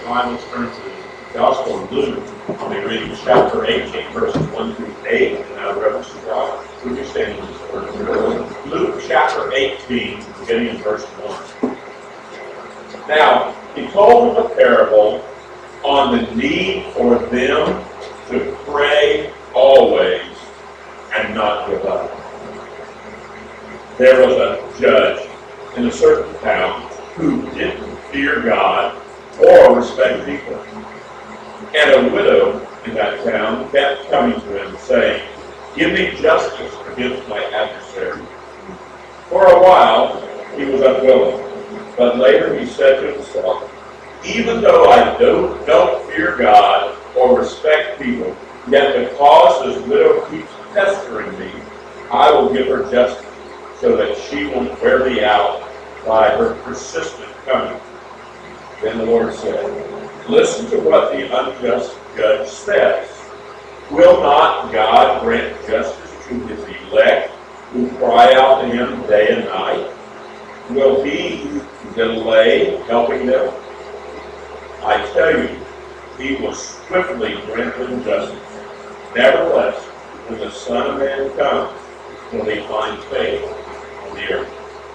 Bibles, turn to the Gospel of Luke. I'll be reading chapter 18, verses 1 through 8, and out of reverence to God, we'll be standing in this word. Luke chapter 18, beginning in verse 1. Now, he told them a parable on the need for them to pray always and not give up. There was a judge in a certain town who didn't fear God or respect people. And a widow in that town kept coming to him, saying, "Give me justice against my adversary." For a while he was unwilling, but later he said to himself, "Even though I don't fear God or respect people, yet because this widow keeps pestering me, I will give her justice, so that she won't wear me out by her persistent coming." Then the Lord said, "Listen to what the unjust judge says. Will not God grant justice to his elect who cry out to him day and night? Will he delay helping them? I tell you, he will swiftly grant them justice. Nevertheless, when the Son of Man comes, will he find faith on the earth?"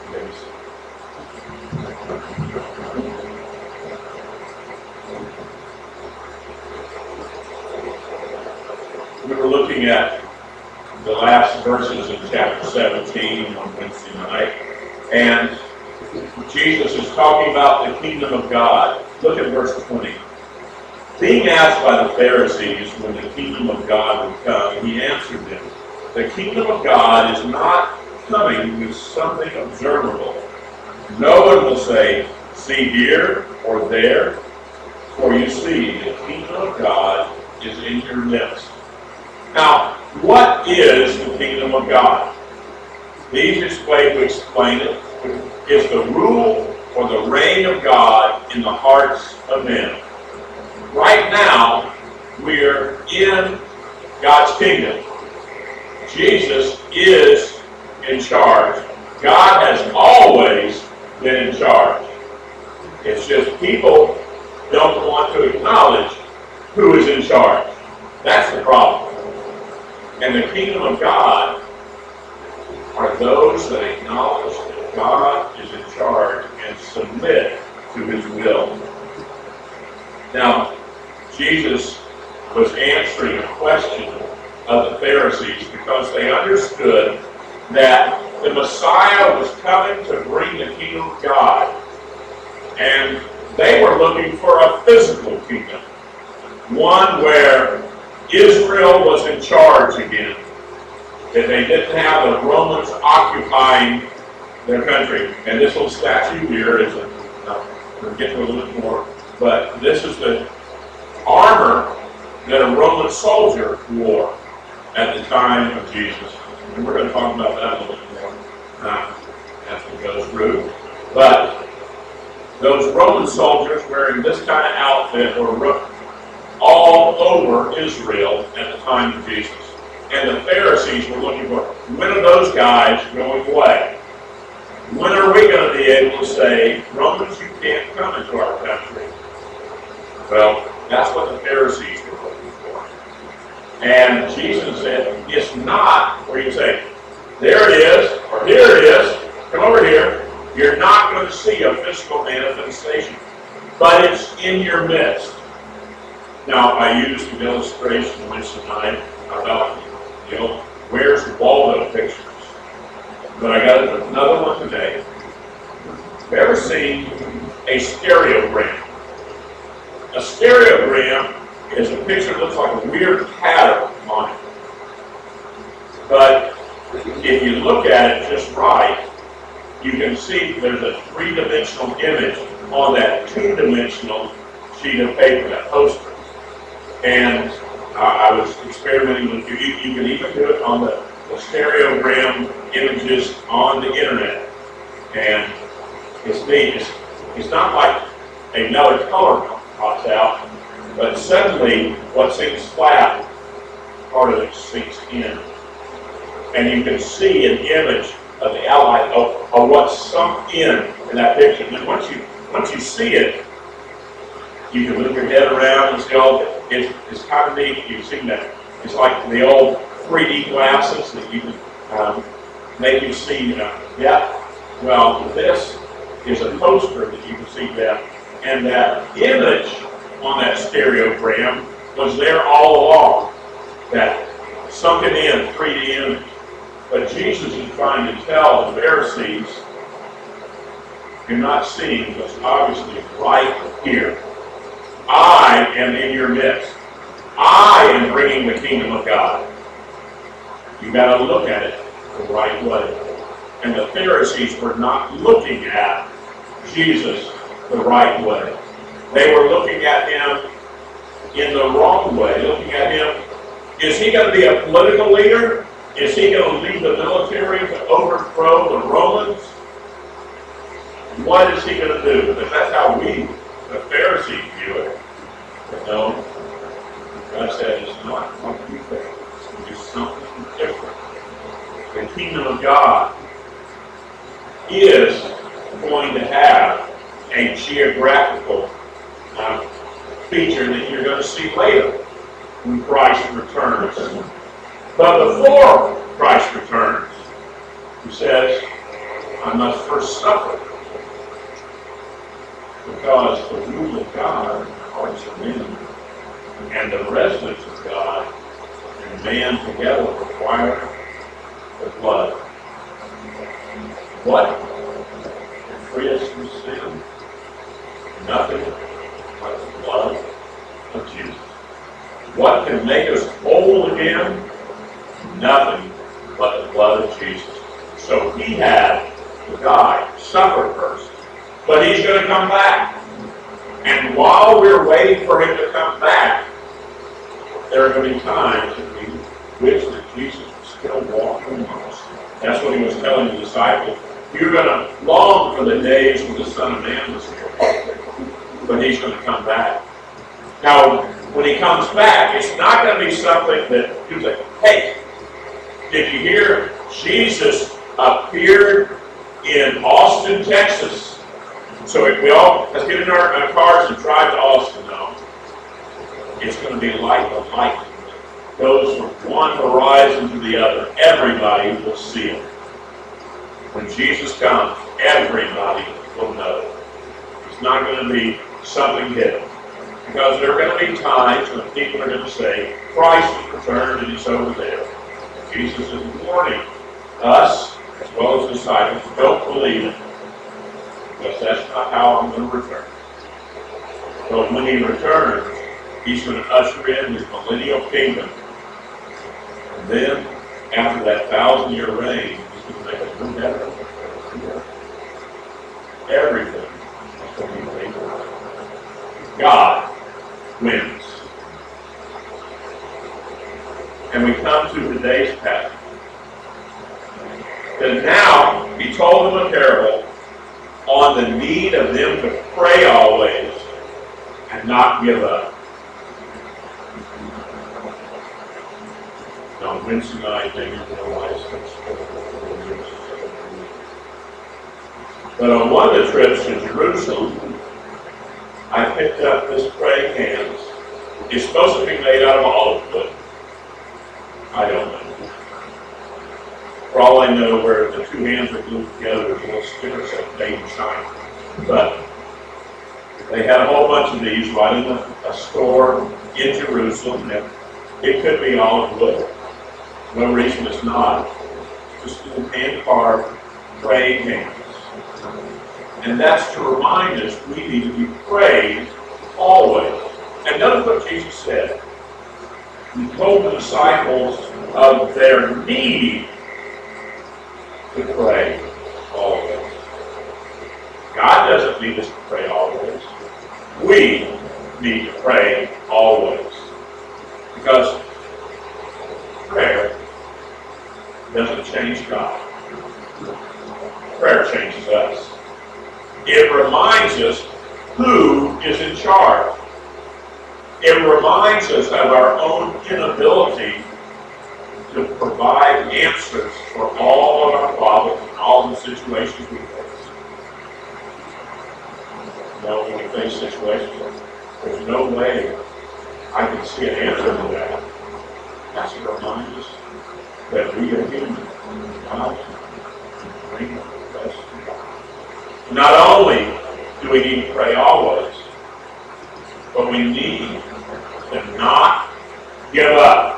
We were looking at the last verses of chapter 17 on Wednesday night, and Jesus is talking about the kingdom of God. Look at verse 20. Being asked by the Pharisees when the kingdom of God would come, he answered them, "The kingdom of God is not coming with something observable. No one will say, 'See here,' or 'there,' for you see, the kingdom of God is in your midst." Now, what is the kingdom of God? The easiest way to explain it is the rule or the reign of God in the hearts of men. Right now, we're in God's kingdom. Jesus is in charge. God has always been in charge. It's just people don't want to acknowledge who is in charge. That's the problem. And the kingdom of God are those that acknowledge that God is in charge and submit to his will. Now, Jesus was answering a question of the Pharisees because they understood that the Messiah was coming to bring the kingdom of God. And they were looking for a physical kingdom, one where Israel was in charge again, that they didn't have the Romans occupying their country. And this little statue here is, we'll get to a little bit more, but this is the armor that a Roman soldier wore at the time of Jesus. And we're going to talk about that a little bit more as we go through. But those Roman soldiers wearing this kind of outfit were all over Israel at the time of Jesus. And the Pharisees were looking for, when are those guys going away? When are we going to be able to say, Romans, you can't come into our country? Well, that's what the Pharisees were looking for. And Jesus said, it's not where you say, there it is, or here it is, come over here. You're not going to see a physical manifestation, but it's in your midst. Now, I used an illustration Wednesday night about, where's the Waldo pictures? But I got another one today. Have you ever seen a stereogram? A stereogram is a picture that looks like a weird pattern on it. But if you look at it just right, you can see there's a three-dimensional image on that two-dimensional sheet of paper, that poster. And I was experimenting with you. You can even do it on the stereogram images on the internet. And it's neat. It's not like another color pops out, but suddenly what seems flat, part of it sinks in. And you can see an image of the outline of what's sunk in that picture. And once you see it, You can look your head around and see all. It's kind of neat. You've seen that. It's like the old 3D glasses that you can make you see. Yeah. Well, this is a poster that you can see that, and that image on that stereogram was there all along. That sunken in 3D image. But Jesus is trying to tell the Pharisees, you're not seeing what's obviously right here. I am in your midst. I am bringing the kingdom of God. You've got to look at it the right way. And the Pharisees were not looking at Jesus the right way. They were looking at him in the wrong way. Looking at him, is he going to be a political leader? Is he going to lead the military to overthrow the Romans? What is he going to do? Because that's how we, the Pharisees, view it. But no, God said it's not like you think. It's going to be something different. The kingdom of God is going to have a geographical feature that you're going to see later when Christ returns. But before Christ returns, he says, I must first suffer. Because the rule of God in the hearts of men and the residence of God and man together require the blood. What can free us from sin? Nothing but the blood of Jesus. What can make us whole again? Nothing but the blood of Jesus. So he had to die, suffer first. But he's going to come back. And while we're waiting for him to come back, there are going to be times that we wish that Jesus was still walking among us. That's what he was telling the disciples. You're going to long for the days when the Son of Man was here. But he's going to come back. Now, when he comes back, it's not going to be something that you say, hey, did you hear Jesus appeared in Austin, Texas? So if let's get in our cars and drive to Austin now. It's going to be like a light that goes from one horizon to the other. Everybody will see it. When Jesus comes, everybody will know. It's not going to be something hidden. Because there are going to be times when people are going to say, Christ has returned and he's over there. And Jesus is warning us, as well as the disciples, don't believe it. Because that's not how I'm going to return. But when he returns, he's going to usher in his millennial kingdom. And then, after that 1,000-year reign, he's going to make a new heaven. Everything is going to be made right. God wins. And we come to today's passage. That now he told them a parable on the need of them to pray always and not give up. On Wednesday night, they didn't realize this. But on one of the trips to Jerusalem, I picked up this praying hands. It's supposed to be made out of olive wood. I don't know. For all I know, where the two hands are glued together, there's a little sticker that made and shine. But they had a whole bunch of these right in a store in Jerusalem. And it could be olive wood. No reason it's not. Just little hand-carved praying hands. And that's to remind us we need to be prayed always. And notice what Jesus said. He told the disciples of their need to pray always. God doesn't need us to pray always. We need to pray always. Because prayer doesn't change God. Prayer changes us. It reminds us who is in charge. It reminds us of our own inability to provide answers for all of our problems and all the situations we face. You know, when we face situations, There's no way I can see an answer to that. That's to remind us that we are human. God can bring the best to God. Not only do we need to pray always, but we need to not give up.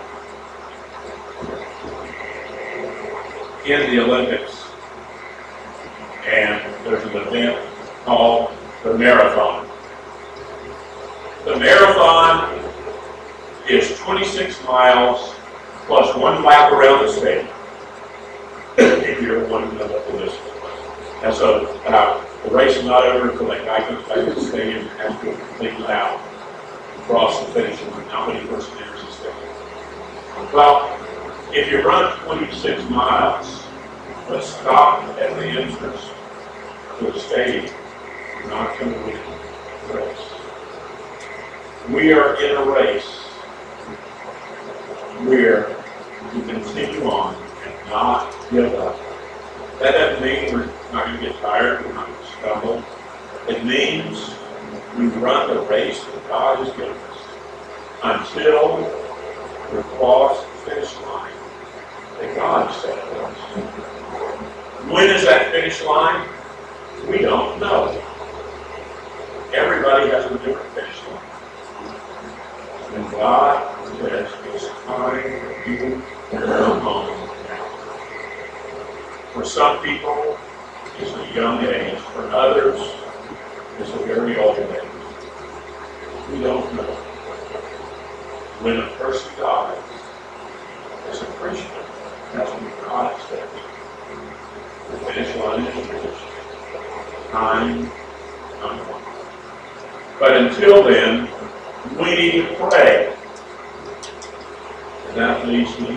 In the Olympics, and there's an event called the marathon. The marathon is 26 miles plus one lap around the stadium. If you're wanting to know what the distance was. And so the race is not over until that guy comes back to the stadium and has to complete lap across the finish line. How many person enters the stadium? Well, if you run 26 miles, but stop at the entrance to the stadium, you're not going to win the race. We are in a race where we continue on and not give up. That doesn't mean we're not going to get tired, we're not going to stumble. It means we run the race that God has given us until we cross the finish line that God set for us. When is that finish line? We don't know. Everybody has a different finish line. And God says it's time for you to come home now. For some people, it's a young age. For others, it's a very old age. We don't know. When a person dies as a Christian, that's what God says. The finish line is reached. Time. But until then, we need to pray. And that leads me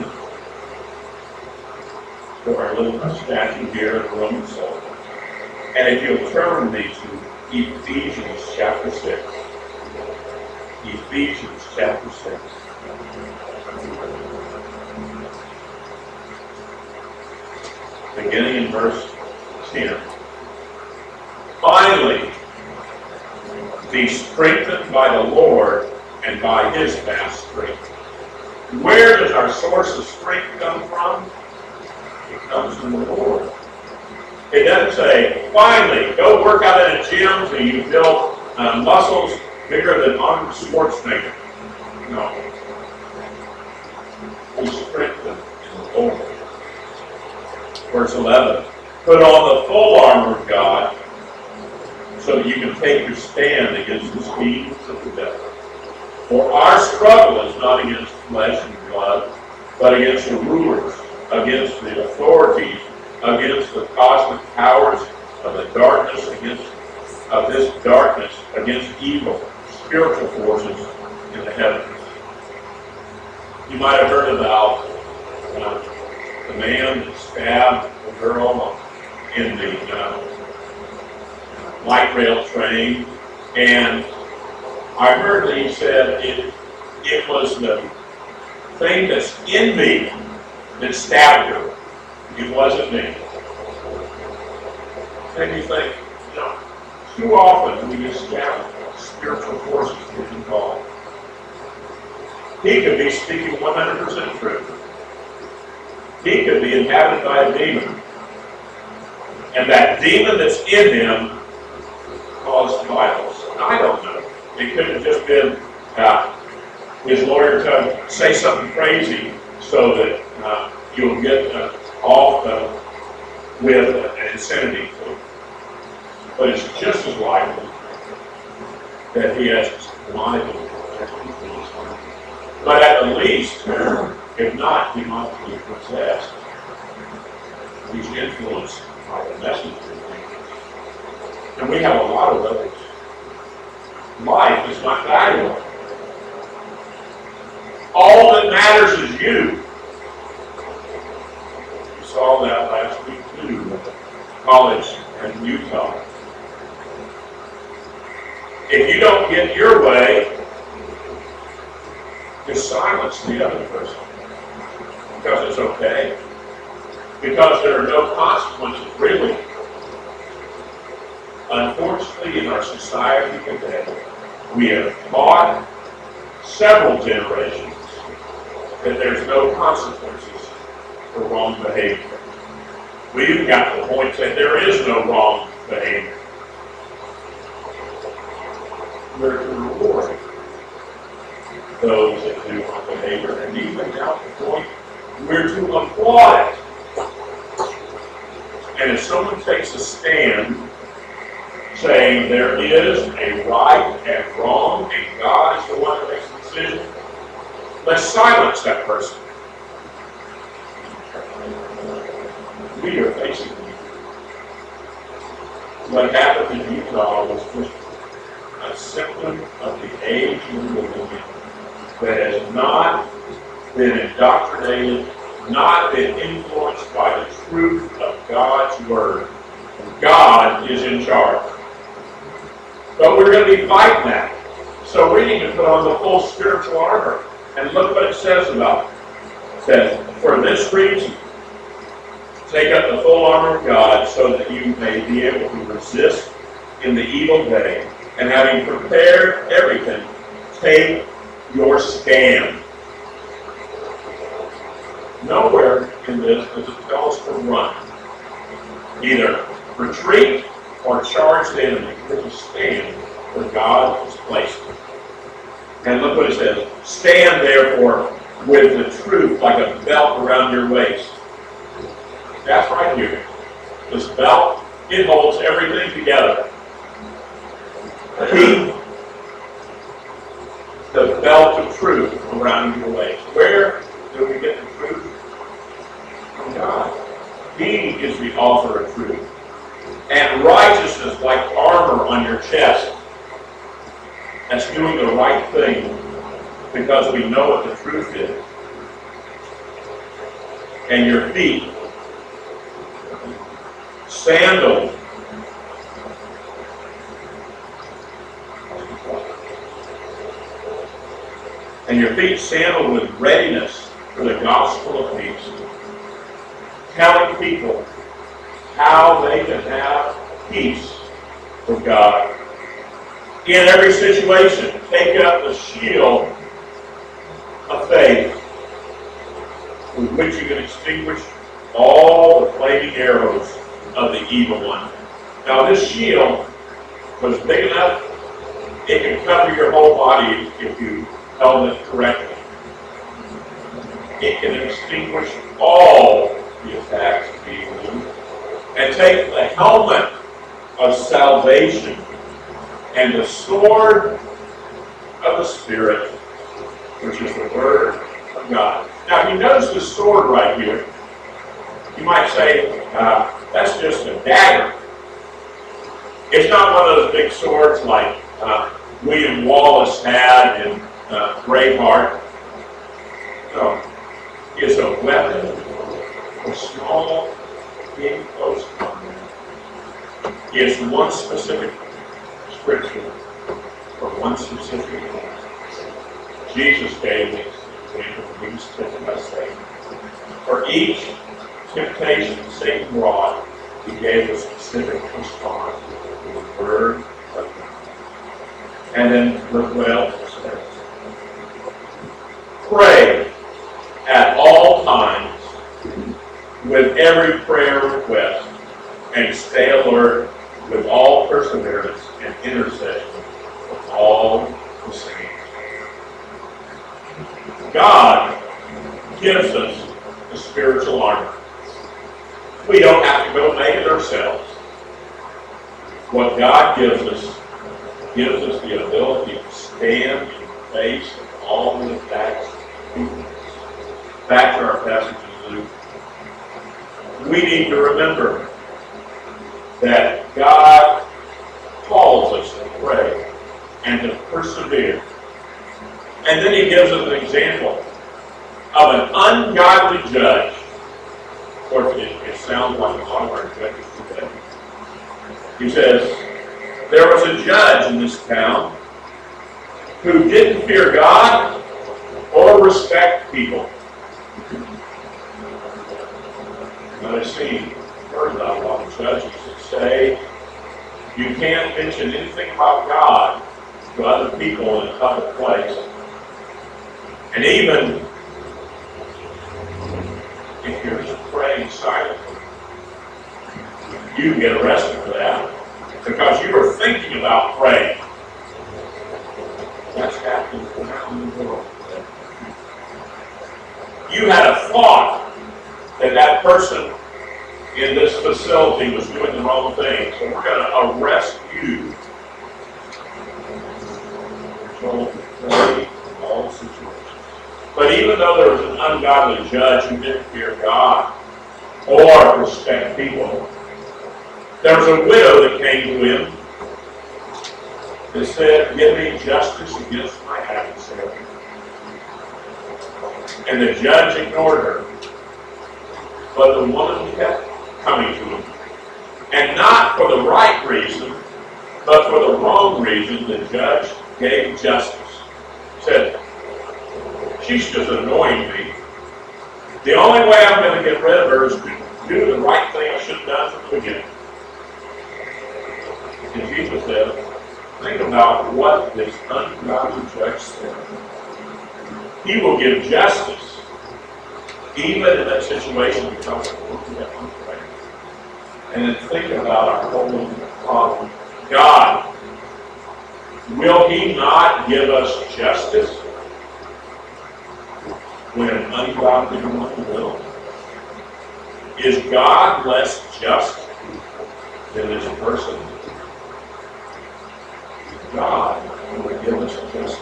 to our little statue here in Romans 7. And if you'll turn me to Ephesians chapter 6. Ephesians chapter 6. Beginning in verse 10. Finally, be strengthened by the Lord and by His vast strength. Where does our source of strength come from? It comes from the Lord. It doesn't say, finally, go work out in a gym till you build muscles bigger than Arnold Schwarzenegger. No. Be strengthened in the Lord. Verse 11, put on the full armor of God so that you can take your stand against the schemes of the devil. For our struggle is not against flesh and blood, but against the rulers, against the authorities, against the cosmic powers of the darkness, of this darkness, against evil, spiritual forces in the heavens. You might have heard about the man that stabbed the girl in the light rail train, and I heard that he said it was the thing that's in me that stabbed her. It wasn't me. And you think, too often we just have spiritual forces get involved. He could be speaking 100% truth. He could be inhabited by a demon. And that demon that's in him caused violence. I don't know. It could have just been his lawyer to say something crazy so that you'll get off with an insanity plea. But it's just as likely that he has demonic influence. But at the least, if not demonically possessed, he's influenced by the messenger. And we have a lot of those. Life is not valuable. All that matters is you. We saw that last week too at the college in Utah. If you don't get your way, just silence the other person. Because it's okay. Because there are no consequences, really. Unfortunately, in our society today, We have taught several generations that there's no consequences for wrong behavior. We've got to the point that there is no wrong behavior. We're to reward those that do wrong behavior, and even down to the point we're to applaud it. And if someone takes a stand saying there is a right and wrong, and God is the one that makes the decision, let's silence that person. We are facing what happened in Utah was just a symptom of the age we're living in that has not been indoctrinated, not been influenced by the truth of God's Word. God is in charge. But we're going to be fighting that. So we need to put on the full spiritual armor. And look what it says about it. It says, for this reason, take up the full armor of God so that you may be able to resist in the evil day. And having prepared everything, take your stand. Nowhere in this does it tell us to run. Either retreat or charge the enemy. We're to stand where God has placed us. And look what it says. Stand therefore with the truth like a belt around your waist. That's right here. This belt, it holds everything together. Keep the belt of truth around your waist. Where do we get the truth? From God. He is the author of truth. And righteousness like armor on your chest. That's doing the right thing because we know what the truth is. And your feet, sandals. And your feet sandaled with readiness for the gospel of peace. Telling people how they can have peace with God. In every situation, take up the shield of faith with which you can extinguish all the flaming arrows of the evil one. Now this shield was big enough, it can cover your whole body if you held it correctly. It can extinguish all the attacks of evil. And take the helmet of salvation and the sword of the Spirit, which is the Word of God. Now, if you notice the sword right here, you might say, that's just a dagger. It's not one of those big swords like William Wallace had in Braveheart. No. It's a weapon for small, in close combat. It's one specific scripture for one specific thing. Jesus gave this example when he was tempted by Satan. For each temptation Satan brought, he gave a specific response to the Word of God. And then look what else it says. Pray at all times with every prayer request, and stay alert with all perseverance and intercession for all the saints. God gives us the spiritual armor. We don't have to go make it ourselves. What God gives us the ability to stand in the face of all the attacks. Back to our passage in Luke. We need to remember that God calls us to pray and to persevere. And then he gives us an example of an ungodly judge. Of course, it sounds like a lot of our judges today. He says, there was a judge in this town who didn't fear God or respect people. Now, I've heard about a lot of judges that say you can't mention anything about God to other people in a public place. And even if you're just praying silently, you can get arrested for that because you were thinking about praying. That's happening around the world. You had a thought that that person in this facility was doing the wrong thing, so we're going to arrest you. So pray in all situations. But even though there was an ungodly judge who didn't fear God or respect people, there was a widow that came to him that said, "Give me justice against my adversary." And the judge ignored her. But the woman kept coming to him. And not for the right reason, but for the wrong reason, the judge gave justice. Said, "She's just annoying me. The only way I'm going to get rid of her is to do the right thing I should have done from the beginning." And Jesus said, think about what this ungodly judge said. He will give justice, even in that situation because of what we have on prayer. And then think about our Holy Father. God, will He not give us justice when an ungodly one will? Is God less just than this person? God will give us justice.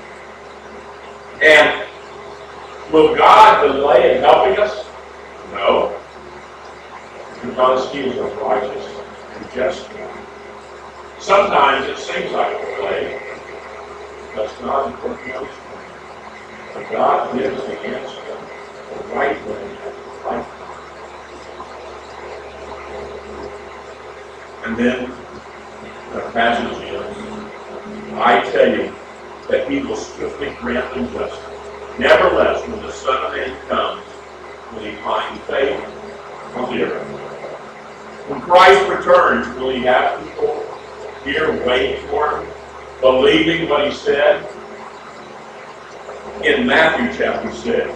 And will God delay in helping us? No. Because He is a righteous and just God. Sometimes it seems like a delay. That's not important. But God gives the answer the right way at the right time. And then the passage is, I tell you that He will swiftly grant them justice. Nevertheless, when the Son of Man comes, will He find faith on the earth? When Christ returns, will He have people here waiting for Him, believing what He said? In Matthew chapter 6,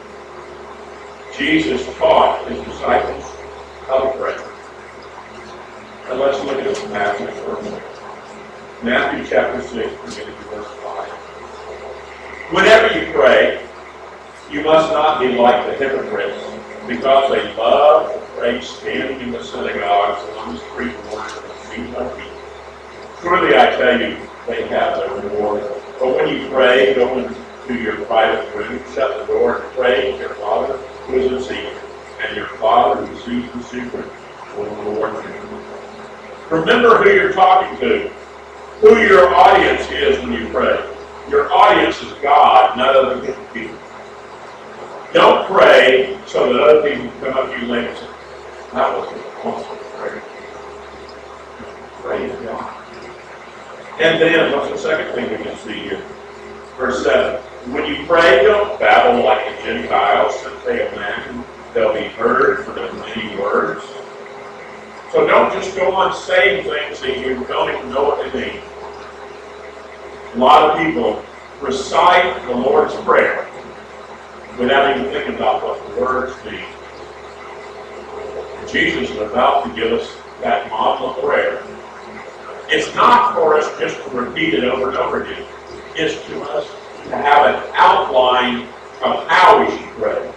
Jesus taught His disciples how to pray. And let's look at this passage for a minute. Matthew chapter 6, beginning with verse 5. Whenever you pray, you must not be like the hypocrites, because they love to pray standing in the synagogues and on the street corners and seen by people. Truly I tell you, they have their reward. But when you pray, go into your private room, shut the door, and pray to your Father who is in secret. And your Father who sees the secret will reward you. Remember who you're talking to, who your audience is when you pray. Your audience is God, not other people. Don't pray so that other people can come up to you later and say, that was an awesome prayer. Praise God. And then, what's the second thing we can see here? Verse 7. When you pray, don't babble like the Gentiles, since they imagine they'll be heard for their many words. So don't just go on saying things that you don't even know what they mean. A lot of people recite the Lord's Prayer without even thinking about what the words mean. Jesus is about to give us that model of prayer. It's not for us just to repeat it over and over again. It's to us to have an outline of how we should pray.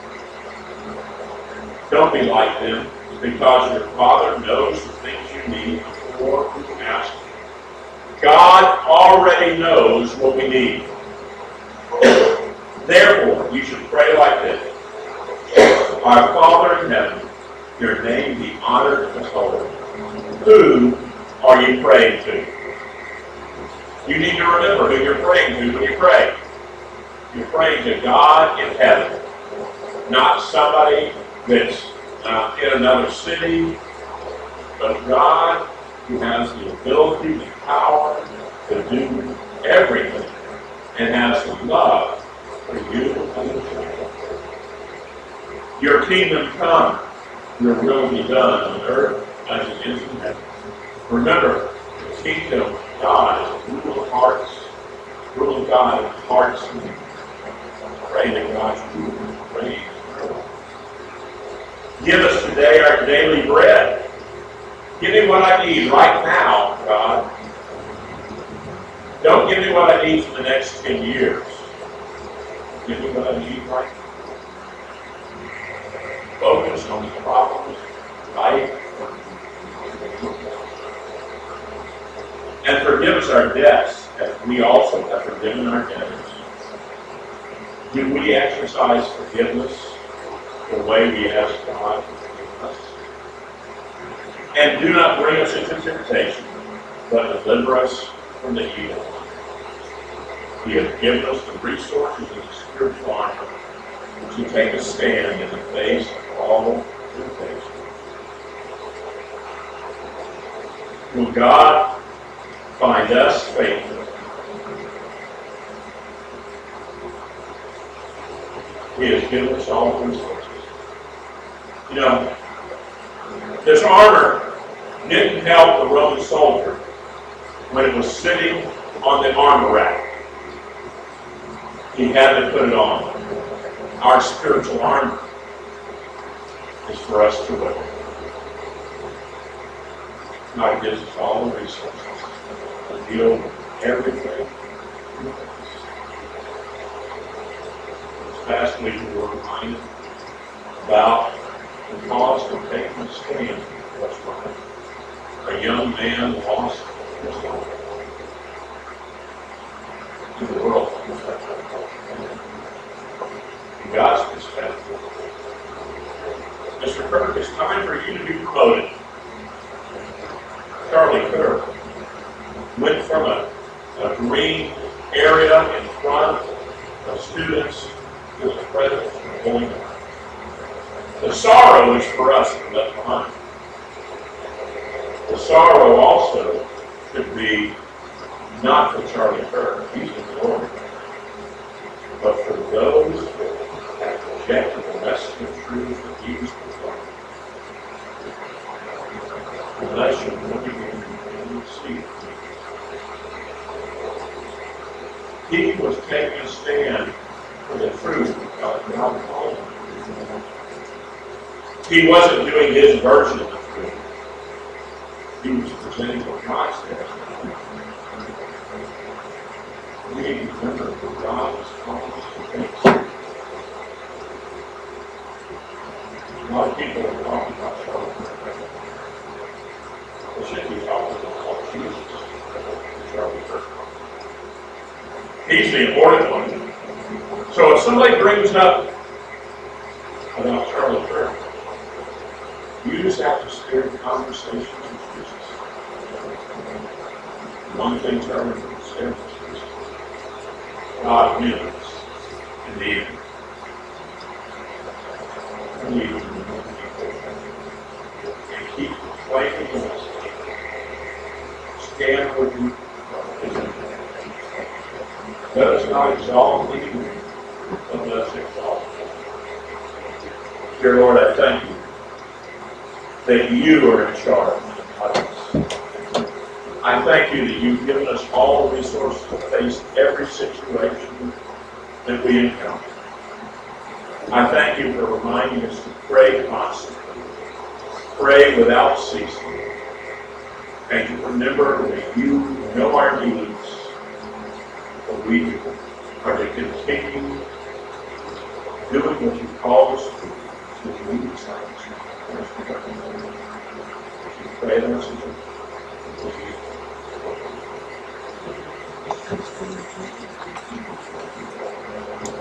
Don't be like them, because your Father knows the things you need before you ask Him. God already knows what we need. Therefore, you should pray like this. Our Father in heaven, your name be honored and exalted. Who are you praying to? You need to remember who you're praying to when you pray. You're praying to God in heaven, not somebody that's in another city, but God who has the ability, the power to do everything, and has the love for you and the children. Your kingdom come, your will be done on earth as it is in heaven. Remember, the kingdom of God is a rule of heart rule of God in hearts. And pray that God should raise. Give us today our daily bread. Give me what I need right now, God. Don't give me what I need for the next 10 years. Give me what I need right now. Focus on the problems, life, and forgive us our debts, as we also have forgiven our debtors. Do we exercise forgiveness the way we ask God to forgive us? And do not bring us into temptation, but deliver us from the evil one. He has given us the resources and the spiritual armor to take a stand in the face of all temptation. Will God find us faithful? He has given us all the resources. You know, this armor didn't help the Roman soldier when it was sitting on the armor rack. He had to put it on. Our spiritual armor is for us to wear. God gives us all the resources to deal with everything. This past week we were reminded about the cost of taking a stand for what's right. A young man lost his life to the world. In God's perspective, Mr. Kirk, it's time for you to be promoted. Charlie Kirk went from a green area in front of students to the president of the Holy Land. The sorrow is for us to left behind. The sorrow also could be not for Charlie Kirk, he's in glory, but for those that have rejected the message of truth that he was proclaiming. Unless you look again and you see. He was taking a stand for the truth of God called him. He wasn't doing his version of the truth. He was presenting what God said. We need to remember that God has called us to things. A lot of people are talking about Charlie Kirk. They should be talking about Jesus and Charlie Kirk. He's the important one. So if somebody brings up about Charlie Kirk, you just have to steer the conversations with Jesus. One thing Charlie Kirk said was God wins in the end. We need to remember people and keep fighting the message. Stand with you. Let us not exalt thee, but let us exalt thee. Dear Lord, I thank you that you are in charge of us. I thank you that you've given us all the resources to face every situation that we encounter. I thank you for reminding us to pray constantly, pray without ceasing, and to remember that you know our needs. But we are to continue doing what you called us to lead disciples. Pray that us in Jesus' name.